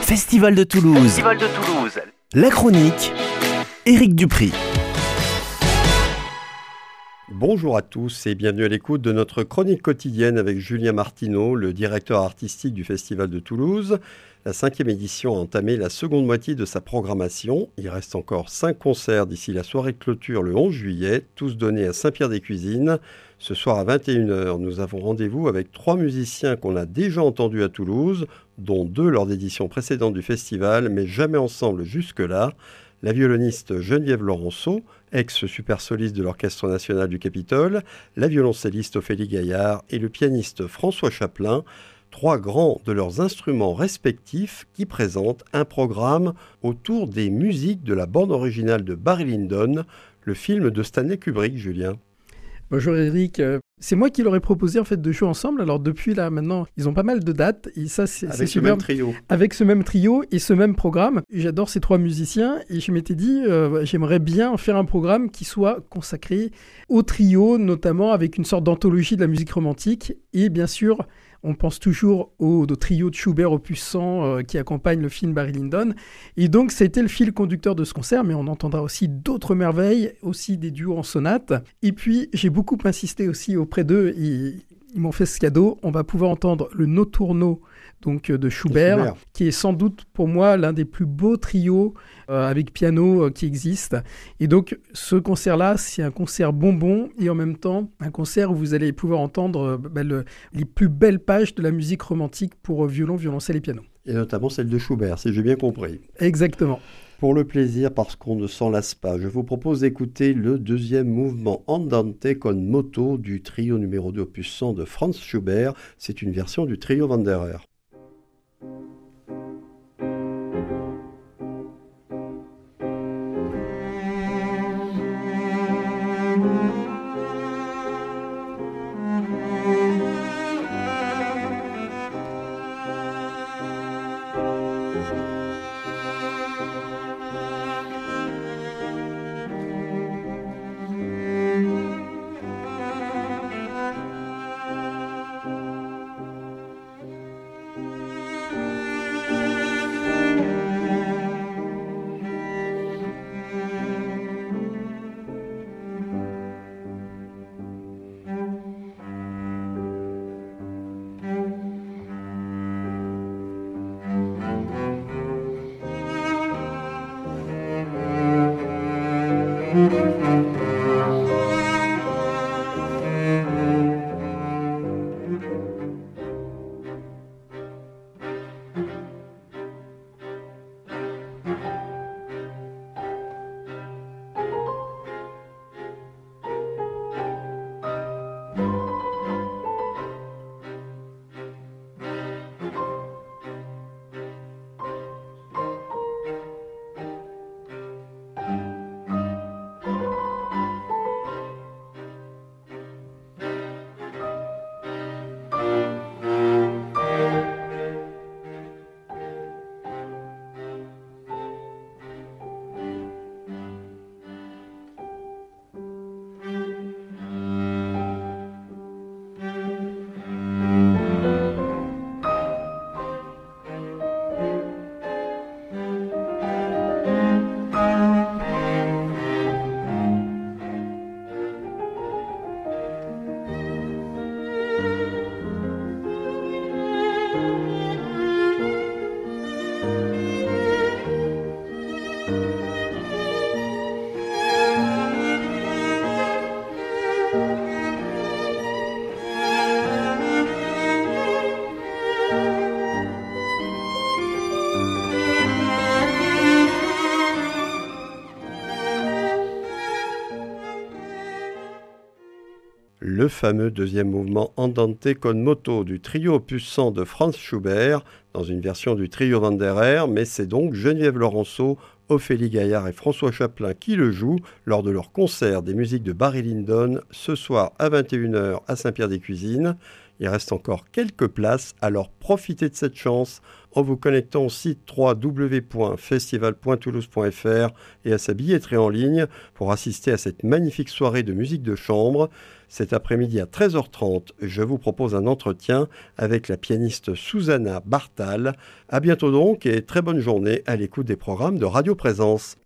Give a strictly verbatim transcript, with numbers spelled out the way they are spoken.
Festival de Toulouse. Festival de Toulouse. La chronique, Éric Dupri. Bonjour à tous et bienvenue à l'écoute de notre chronique quotidienne avec Julien Martineau, le directeur artistique du Festival de Toulouse. La cinquième édition a entamé la seconde moitié de sa programmation. Il reste encore cinq concerts d'ici la soirée de clôture le onze juillet, tous donnés à Saint-Pierre-des-Cuisines. Ce soir à vingt et une heures, nous avons rendez-vous avec trois musiciens qu'on a déjà entendus à Toulouse, dont deux lors d'éditions précédentes du festival, mais jamais ensemble jusque-là. La violoniste Geneviève Laurenceau, ex-super soliste de l'Orchestre national du Capitole, la violoncelliste Ophélie Gaillard et le pianiste François Chaplin, trois grands de leurs instruments respectifs qui présentent un programme autour des musiques de la bande originale de Barry Lyndon, le film de Stanley Kubrick, Julien. Bonjour Eric, c'est moi qui leur ai proposé en fait de jouer ensemble. Alors depuis là maintenant, ils ont pas mal de dates et ça c'est, avec c'est ce super. même trio. Avec ce même trio et ce même programme. J'adore ces trois musiciens et je m'étais dit euh, j'aimerais bien faire un programme qui soit consacré au trio, notamment avec une sorte d'anthologie de la musique romantique et bien sûr. On pense toujours au, au trio de Schubert opus cent euh, qui accompagne le film Barry Lyndon. Et donc, c'était le fil conducteur de ce concert, mais on entendra aussi d'autres merveilles, aussi des duos en sonate. Et puis, j'ai beaucoup insisté aussi auprès d'eux. Ils, ils m'ont fait ce cadeau. On va pouvoir entendre le Notturno donc, de Schubert, Schubert, qui est sans doute pour moi l'un des plus beaux trios euh, avec piano euh, qui existent. Et donc, ce concert-là, c'est un concert bonbon et en même temps, un concert où vous allez pouvoir entendre euh, bah, le, les plus belles pages de la musique romantique pour euh, violon, violoncelle et piano. Et notamment celle de Schubert, si j'ai bien compris. Exactement. Pour le plaisir, parce qu'on ne s'en lasse pas, je vous propose d'écouter le deuxième mouvement Andante con moto du trio numéro deux opus cent de Franz Schubert. C'est une version du trio Wanderer. Le fameux deuxième mouvement Andante con moto du trio opus cent de Franz Schubert, dans une version du trio Wanderer, mais c'est donc Geneviève Laurenceau, Ophélie Gaillard et François Chaplin qui le jouent lors de leur concert des musiques de Barry Lyndon ce soir à vingt et une heures à Saint-Pierre-des-Cuisines. Il reste encore quelques places, alors profitez de cette chance en vous connectant au site w w w point festival point toulouse point f r et à sa billetterie en ligne pour assister à cette magnifique soirée de musique de chambre. Cet après-midi à treize heures trente, je vous propose un entretien avec la pianiste Susanna Bartal. À bientôt donc et très bonne journée à l'écoute des programmes de Radio Présence.